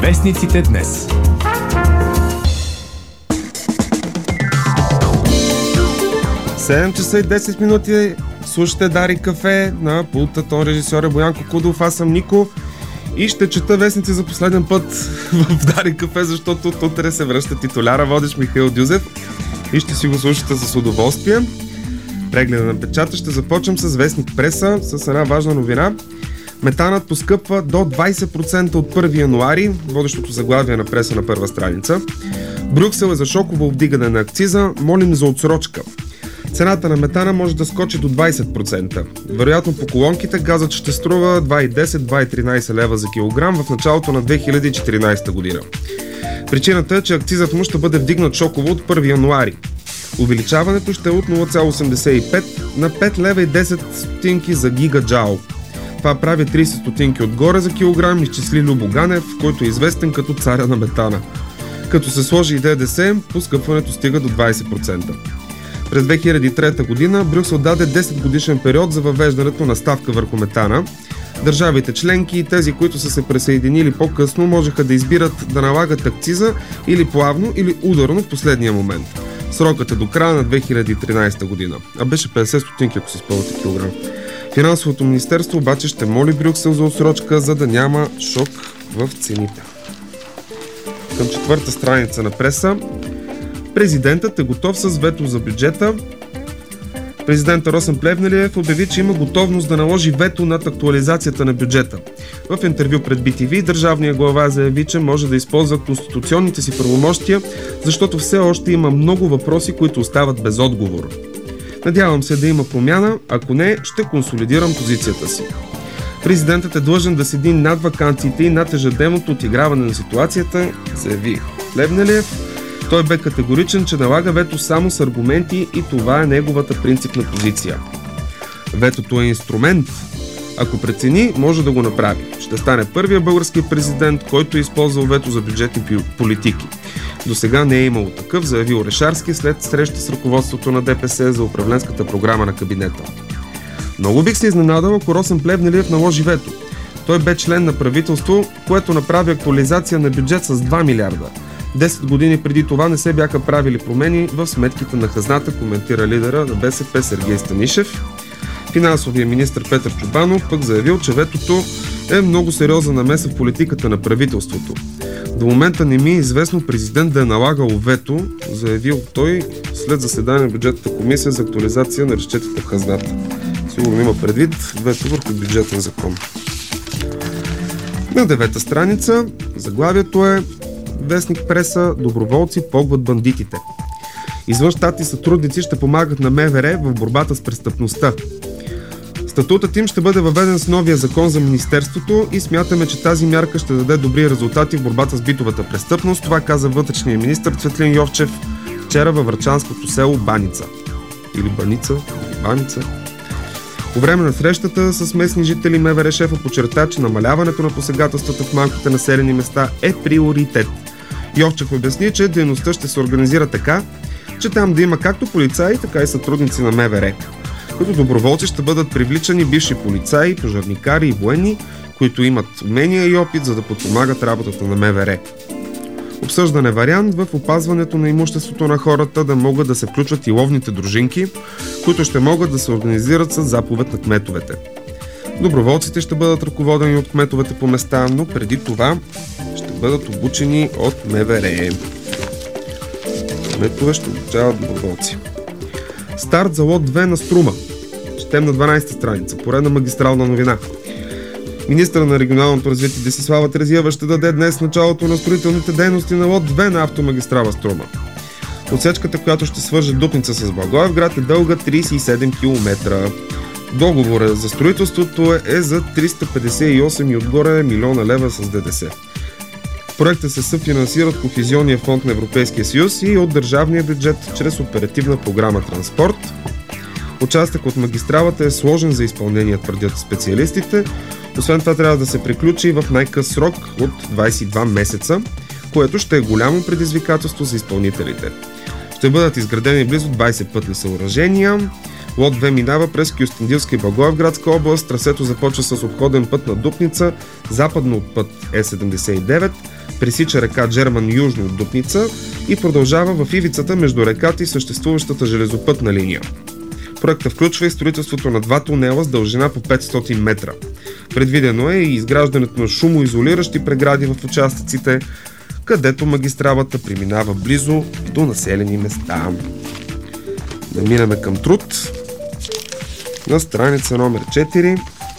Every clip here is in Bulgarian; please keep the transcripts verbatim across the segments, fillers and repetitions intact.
Вестниците днес. седем часа и десет минути. Слушате Дарик кафе, на пулта тон режисьор е Боянко Кудов, аз съм Нико и ще чета вестници за последен път в Дарик кафе, защото утре се връща титуляра, водещ Михаил Дюзев и ще си го слушате с удоволствие. Прегледа на печата ще започнем с вестник Преса, с една важна новина. Метанът поскъпва до двайсет процента от първи януари, водещото заглавие на Преса на първа страница. Брюксел е за шоково вдигане на акциза, молим за отсрочка. Цената на метана може да скочи до двайсет процента. Вероятно по колонките газът ще струва два и десет до два и тринайсет лева за килограм в началото на две хиляди и четиринайсета година. Причината е, че акцизът му ще бъде вдигнат шоково от първи януари. Увеличаването ще е от нула цяло осемдесет и пет на пет лева и десет стотинки за гигаджаул. Това прави трийсет стотинки отгоре за килограм, изчисли Любо Ганев, който е известен като царя на метана. Като се сложи и ДДС, поскъпването стига до двайсет процента. През две хиляди и трета година Брюксел даде десет годишен период за въвеждането на ставка върху метана. Държавите членки и тези, които са се присъединили по-късно, можеха да избират да налагат акциза или плавно, или ударно в последния момент. Срокът е до края на две хиляди и тринайсета година, а беше петдесет стотинки, ако си спомняте килограм. Финансовото министерство обаче ще моли Брюксел за отсрочка, за да няма шок в цените. Към четвърта страница на Преса. Президентът е готов с вето за бюджета. Президентът Росен Плевнелиев обяви, че има готовност да наложи вето над актуализацията на бюджета. В интервю пред Би Ти Ви държавният глава заяви, че може да използва конституционните си правомощия, защото все още има много въпроси, които остават без отговор. Надявам се да има промяна, ако не, ще консолидирам позицията си. Президентът е длъжен да седи над ваканциите и над ежедневното отиграване на ситуацията, заяви Плевнелиев. Той бе категоричен, че налага вето само с аргументи и това е неговата принципна позиция. Ветото е инструмент. Ако прецени, може да го направи. Ще стане първия български президент, който е използвал вето за бюджетни политики. До сега не е имало такъв, заяви Орешарски след среща с ръководството на Де Пе Ес за управленската програма на кабинета. Много бих се изненадал, ако Росен Плевнелиев наложи вето. Той бе член на правителство, което направи актуализация на бюджет с два милиарда. десет години преди това не се бяха правили промени в сметките на хазната, коментира лидера на Бе Се Пе Сергей Станишев. Финансовият министър Петър Чобанов пък заявил, че ветото е много сериозна намеса в политиката на правителството. До момента не ми е известно президент да е налагал вето, заявил той след заседание на бюджетната комисия за актуализация на разчетите в хазната. Сигурно има предвид вето върху бюджетен закон. На девета страница заглавието е вестник Преса, доброволци погват бандитите. Извън щатни сътрудници ще помагат на Ем Вэ Ре в борбата с престъпността. Статутът им ще бъде въведен с новия закон за министерството и смятаме, че тази мярка ще даде добри резултати в борбата с битовата престъпност. Това каза вътрешният министър Цветлин Йовчев вчера във врачанското село Баница. Или Баница, или Баница. По време на срещата с местни жители Ем Вэ Ре шефа подчерта, че намаляването на посегателствата в малките населени места е приоритет. Йовчев обясни, че дейността ще се организира така, че там да има както полицаи, така и сътрудници на Ем Вэ Ре. Като доброволци ще бъдат привличани бивши полицаи, пожарникари и военни, които имат умения и опит, за да подпомагат работата на Ем Вэ Ре. Обсъждан е вариант в опазването на имуществото на хората да могат да се включват и ловните дружинки, които ще могат да се организират с заповед на кметовете. Доброволците ще бъдат ръководени от кметовете по места, но преди това ще бъдат обучени от Ем Вэ Ре. Кметове ще обучават доброволци. Старт за лот две на Струма. Четем на дванайсета страница. Поредна магистрална новина. Министърът на регионалното развитие Десислава Терзиева ще даде днес началото на строителните дейности на лот две на автомагистрала Струма. Отсечката, която ще свърже Дупница с Благоевград, е дълга трийсет и седем километра. Договорът за строителството е за триста петдесет и осем и отгоре милиона лева с Де Де Се. Проектът се съфинансира от Кохезионния фонд на Европейския съюз и от държавния бюджет чрез оперативна програма Транспорт. Участък от магистралата е сложен за изпълнение, твърдят специалистите. Освен това трябва да се приключи в най-къс срок от двайсет и два месеца, което ще е голямо предизвикателство за изпълнителите. Ще бъдат изградени близо двайсет пътни съоръжения. Лот две минава през Кюстендилска и Благоевградска област. Трасето започва с обходен път на Дупница, западно от път Е седемдесет и девет, Пресича река Джерман южно от Дупница и продължава в ивицата между реката и съществуващата железопътна линия. Проектът включва и строителството на два тунела с дължина по петстотин метра. Предвидено е и изграждането на шумоизолиращи прегради в участъците, където магистралата преминава близо до населени места. Да минаме към труд. На страница номер четири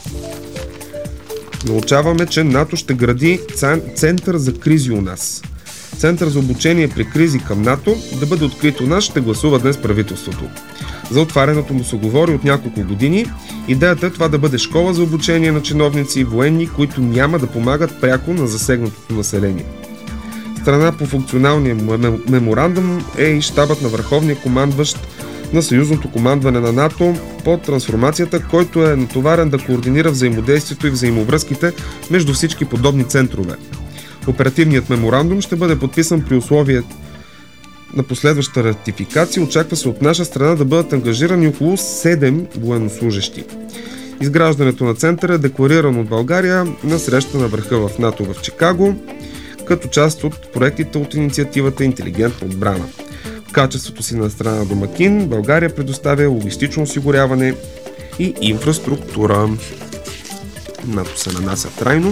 научаваме, че НАТО ще гради център за кризи у нас. Център за обучение при кризи към НАТО да бъде открит у нас, ще гласува днес правителството. За отварянето му се говори от няколко години. Идеята е това да бъде школа за обучение на чиновници и военни, които няма да помагат пряко на засегнатото население. Страна по функционалния меморандум е и щабът на върховния командващ на съюзното командване на НАТО по трансформацията, който е натоварен да координира взаимодействието и взаимовръзките между всички подобни центрове. Оперативният меморандум ще бъде подписан при условие на последваща ратификация. Очаква се от наша страна да бъдат ангажирани около седем военнослужещи. Изграждането на центъра е декларирано от България на среща на върха в НАТО в Чикаго, като част от проектите от инициативата Интелигентна отбрана. В качеството си на страна домакин, България предоставя логистично осигуряване и инфраструктура. НАТО се нанася трайно.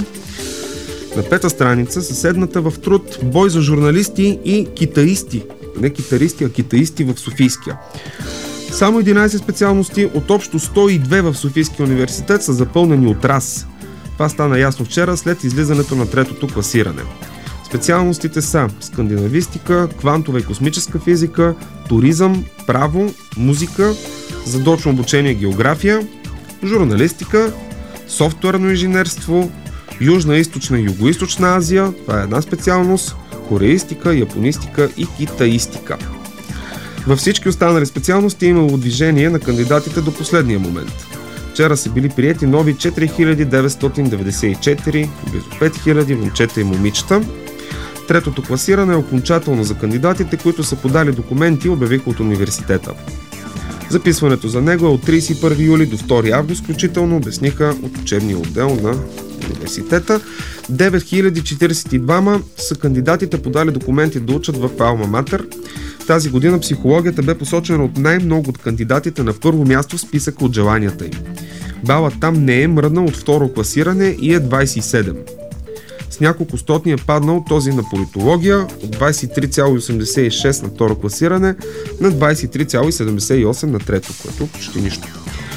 На пета страница съседната в труд бой за журналисти и китаисти. Не китаристи, а китаисти в Софийския. Само единайсет специалности от общо сто и две в Софийския университет са запълнени от РАС. Това стана ясно вчера след излизането на третото класиране. Специалностите са скандинавистика, квантова и космическа физика, туризъм, право, музика, задочно обучение география, журналистика, софтуерно инженерство, Южна, Източна и Югоизточна Азия, това е една специалност, кореистика, японистика и китаистика. Във всички останали специалности е имало движение на кандидатите до последния момент. Вчера са били приети нови четири хиляди деветстотин деветдесет и четири, близо пет хиляди момчета и момичета. Третото класиране е окончателно за кандидатите, които са подали документи и обявиха от университета. Записването за него е от трийсет и първи юли до втори август, включително обясниха от учебния отдел на университета. девет хиляди четирийсет и двама са кандидатите подали документи да учат в Алма Матер. Тази година психологията бе посочена от най-много от кандидатите на първо място в списъка от желанията им. Балът там не е мръднал от второ класиране и е двайсет и седем. С няколко стотни е паднал този на политология от двайсет и три цяло осемдесет и шест на второ класиране на двайсет и три цяло седемдесет и осем на трето, което почти нищо.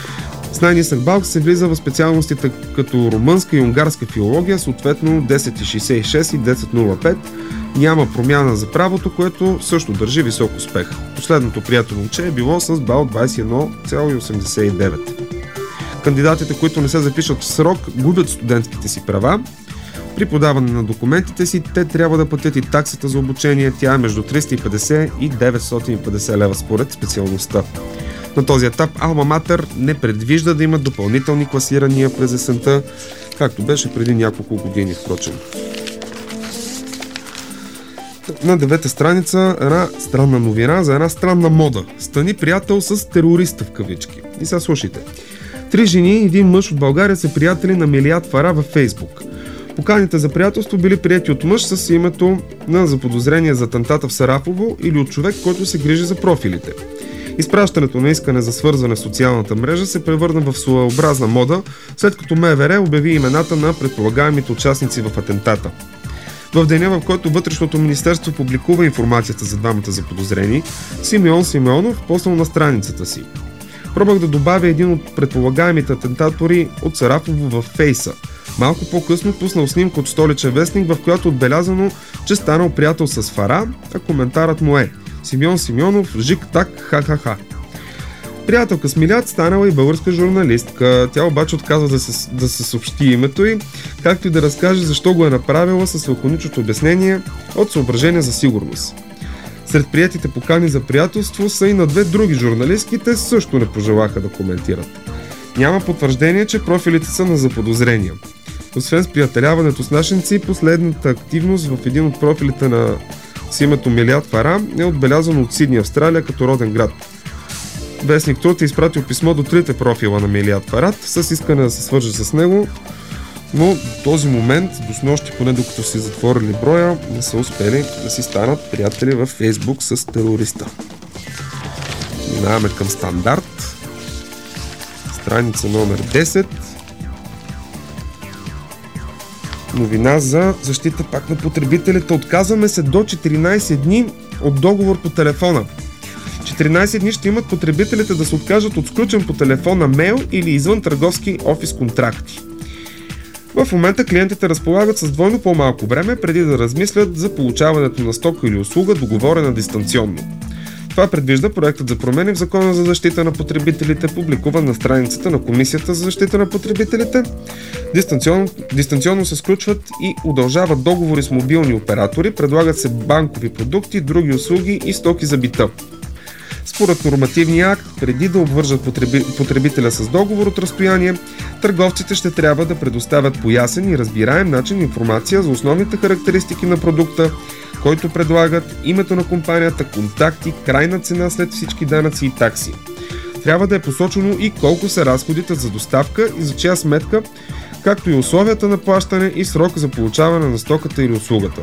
С най-нисък бал се влиза в специалностите като румънска и унгарска филология, съответно десет шейсет и шест и десет нула пет. Няма промяна за правото, което също държи висок успех. Последното прието момче е било с бал двайсет и едно цяло осемдесет и девет. Кандидатите, които не се запишат в срок, губят студентските си права. При подаване на документите си, те трябва да платят и таксата за обучение. Тя е между триста и петдесет и деветстотин и петдесет лева според специалността. На този етап Алма Матер не предвижда да имат допълнителни класирания през есента, както беше преди няколко години, впрочем. На девета страница една странна новина за една странна мода. Стани приятел с терориста в кавички. И сега слушайте. Три жени и един мъж от България са приятели на Мелият Фара във Фейсбук. Поканите за приятелство били приети от мъж с името на заподозрение за атентата в Сарафово или от човек, който се грижи за профилите. Изпращането на искане за свързване в социалната мрежа се превърна в своеобразна мода, след като МВР обяви имената на предполагаемите участници в атентата. В деня, в който Вътрешното министерство публикува информацията за двамата заподозрени, Симеон Симеонов поснал на страницата си: "Пробвах да добавя един от предполагаемите атентатори от Сарафово в Фейса. Малко по-късно пуснал снимка от столичен вестник, в която отбелязано, че станал приятел с Фара, а коментарът му е: Симеон Симеонов, жик-так, ха-ха-ха." Приятелка с Милят станала и българска журналистка. Тя обаче отказва да се, да се съобщи името й, както и да разкаже защо го е направила с лаконичното обяснение от съображения за сигурност. Сред приятите покани за приятелство са и на две други журналистки, те също не пожелаха да коментират. Няма потвърждение, че профилите са на заподозрения. Освен сприятеляването с нашенци, последната активност в един от профилите на с името Мелият Фара е отбелязано от Сидни, Австралия, като роден град. Вестник Труд е изпратил писмо до трите профила на Мелият Фарат с искане да се свърже с него, но до този момент, до снощи, поне докато си затворили броя, не са успели да си станат приятели във Фейсбук с терориста. Минаваме към Стандарт. Страница номер десет. Новина за защита пак на потребителите. Отказваме се до четиринайсет дни от договор по телефона. четиринайсет дни ще имат потребителите да се откажат от сключен по телефона мейл или извън търговски офис контракти. В момента клиентите разполагат с двойно по-малко време преди да размислят за получаването на стока или услуга, договорена дистанционно. Това предвижда проектът за промени в Закона за защита на потребителите, публикуван на страницата на Комисията за защита на потребителите. Дистанционно, дистанционно се сключват и удължават договори с мобилни оператори, предлагат се банкови продукти, други услуги и стоки за бита. Според нормативния акт, преди да обвържат потреби... потребителя с договор от разстояние, търговците ще трябва да предоставят по ясен и разбираем начин информация за основните характеристики на продукта, който предлагат, името на компанията, контакти, крайна цена след всички данъци и такси. Трябва да е посочено и колко са разходите за доставка и за чия сметка, както и условията на плащане и срока за получаване на стоката или услугата.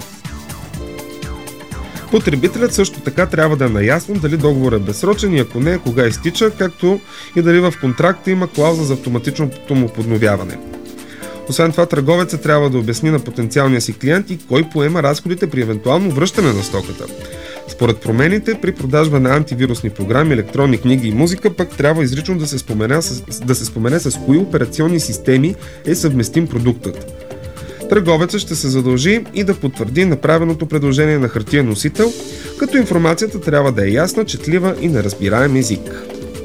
Потребителят също така трябва да е наясно дали договор е безсрочен и ако не, кога изтича, както и дали в контракта има клауза за автоматичното му подновяване. Освен това, търговецът трябва да обясни на потенциалния си клиент и кой поема разходите при евентуално връщане на стоката. Според промените, при продажба на антивирусни програми, електронни книги и музика, пък трябва изрично да се спомене с, да се спомене с кои операционни системи е съвместим продуктът. Търговецът ще се задължи и да потвърди направеното предложение на хартиен носител, като информацията трябва да е ясна, четлива и на разбираем език.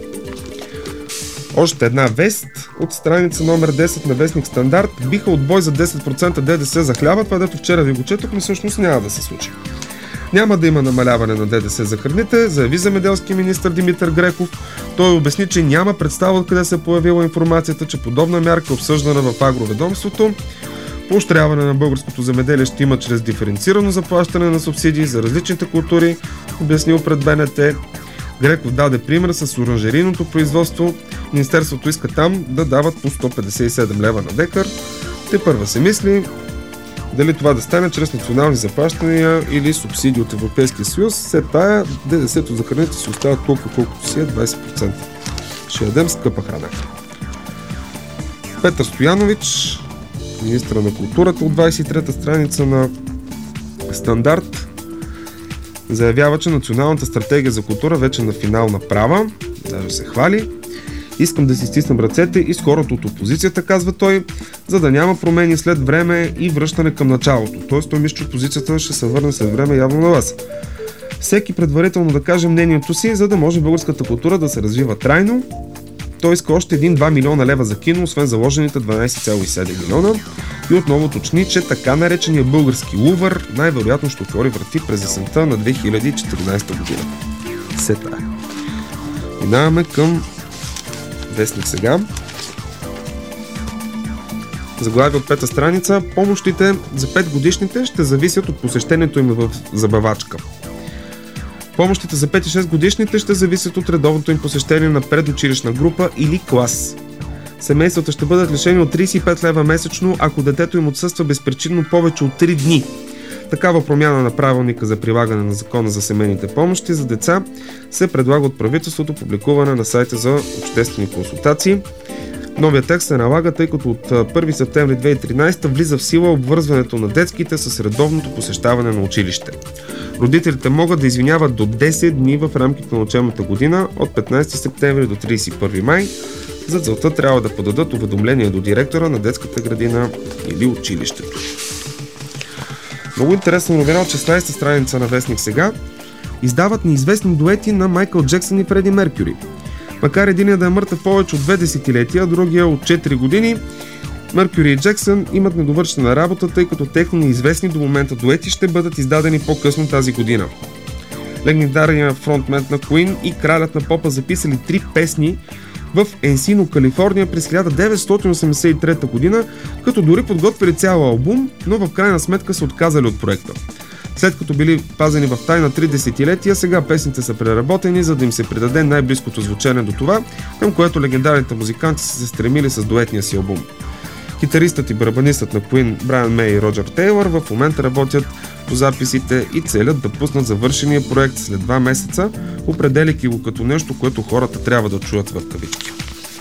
Още една вест от страница номер десет на вестник Стандарт. Биха отбой за десет процента ДДС за хляба, това дето вчера ви го четох, но всъщност няма да се случи. Няма да има намаляване на ДДС за храните, заяви земеделски министър Димитър Греков. Той обясни, че няма представа откъде се появила информацията, че подобна мярка е обсъждана в агроведомството. Поощряване на българското земеделие ще има чрез диференцирано заплащане на субсидии за различните култури, обяснил пред БНТ. Греков даде пример с оранжерийното производство. Министерството иска там да дават по сто петдесет и седем лева на декар. Те първа се мисли дали това да стане чрез национални заплащания или субсидии от Европейския съюз. След тая ДДС-то за храните си остава толкова колкото си е двайсет процента. Ще ядем скъпа храна. Петър Стоянович, министъра на културата, от двайсет и трета страница на Стандарт, заявява, че Националната стратегия за култура вече на финална права, даже се хвали. Искам да си стиснем ръцете и с хората от опозицията, казва той, за да няма промени след време и връщане към началото. Тоест той мисли, че опозицията ще се върне след време явно на вас. Всеки предварително да каже мнението си, за да може българската култура да се развива трайно. Той иска още един-два милиона лева за кино, освен заложените дванайсет цяло и седем милиона. И отново уточни, че така наречения български Лувър най-вероятно ще отвори врати през есента на две хиляди и четиринайсета година. Сета. Минаваме към вестник сега. Заглавие от пета страница. Помощите за пет годишните ще зависят от посещението им в забавачка. Помощите за пет и шест годишните ще зависят от редовното им посещение на предучилищна група или клас. Семействата ще бъдат лишени от трийсет и пет лева месечно, ако детето им отсъства безпричинно повече от три дни. Такава промяна на правилника за прилагане на Закона за семейните помощи за деца се предлага от правителството, публикуване на сайта за обществени консултации. Новият текст се налага, тъй като от първи септември две хиляди и тринайсета влиза в сила обвързването на детските с редовното посещаване на училище. Родителите могат да извиняват до десет дни в рамките на учебната година от петнайсети септември до трийсет и първи май. За целта трябва да подадат уведомление до директора на детската градина или училището. Много интересна новина от шестнайсета страница на вестник сега. Издават неизвестни дуети на Майкъл Джексън и Фреди Меркюри. Макар единият да е мъртъв повече от две десетилетия, а другия от четири години, Меркюри и Джексън имат недовършена работа, тъй като техни неизвестни до момента дуети ще бъдат издадени по-късно тази година. Легендарният фронтмен на Queen и кралят на попа записали три песни в Енсино, Калифорния през хиляда деветстотин осемдесет и трета година, като дори подготвили цял албум, но в крайна сметка се отказали от проекта. След като били пазени в тайна три десетилетия, сега песните са преработени, за да им се придаде най-близкото звучение до това, към което легендарните музиканти са се стремили с дуетния си албум. Китаристът и барабанистът на Queen Брайан Мей и Роджер Тейлър в момента работят по записите и целят да пуснат завършения проект след два месеца, определяйки го като нещо, което хората трябва да чуят в кавички.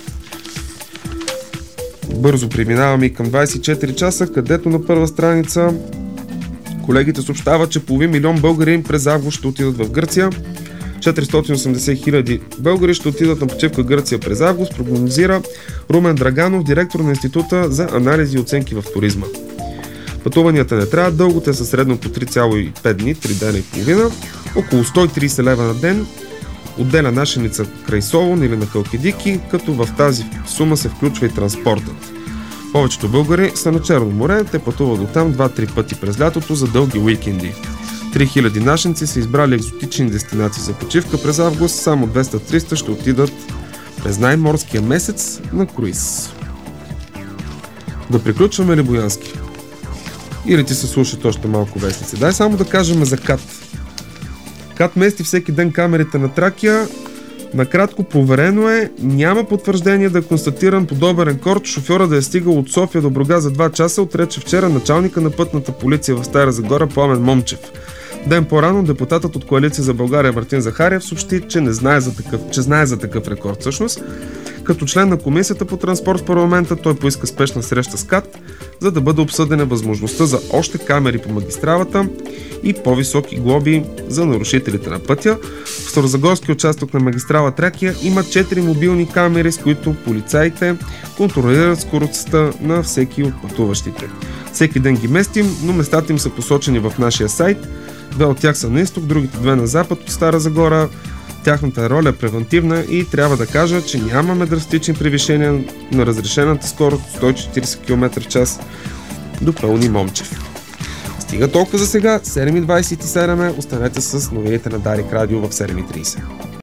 Бързо преминаваме и към двайсет и четири часа, където на първа страница колегите съобщават, че половин милион българи през август ще отидат в Гърция. четиристотин и осемдесет хиляди българи ще отидат на почивка в Гърция през август, прогнозира Румен Драганов, директор на Института за анализи и оценки в туризма. Пътуванията не трябва дълго, те са средно по три цяло и пет дни, три дена и половина, около сто и трийсет лева на ден, отделя нашеница край Солун или на Халкидики, като в тази сума се включва и транспортът. Повечето българи са на Черно море, те пътуват до там два-три пъти през лятото за дълги уикенди. три хиляди нашенци са избрали екзотични дестинации за почивка през август, само двеста-триста ще отидат през най-морския месец на круиз. Да приключваме ли, Боянски? Или ти се слушат още малко вестници? Дай само да кажем за КАТ. КАТ мести всеки ден камерите на Тракия. Накратко, проверено е, няма потвърждение да е констатиран подобен рекорд, шофьора да е стигал от София до Бургас за два часа, отрече вчера началника на пътната полиция в Стара Загора Пламен Момчев. Ден по-рано депутатът от Коалиция за България Мартин Захариев съобщи, че не знае за такъв, че знае за такъв рекорд. Всъщност, като член на Комисията по транспорт в парламента, той поиска спешна среща с КАТ, за да бъде обсъдена възможността за още камери по магистралата и по-високи глоби за нарушителите на пътя. В Старозагорски участък на магистрала Тракия има четири мобилни камери, с които полицаите контролират скоростта на всеки от пътуващите. Всеки ден ги местим, но местата им са посочени в нашия сайт. Две от тях са на изток, другите две на запад от Стара Загора. Тяхната роля е превентивна и трябва да кажа, че нямаме драстични превишения на разрешената скорост сто и четирийсет километра в час до Пълни Момчев. Стига толкова за сега. седем и двайсет и седем е. Останете с новините на Дарик Радио в седем и трийсет.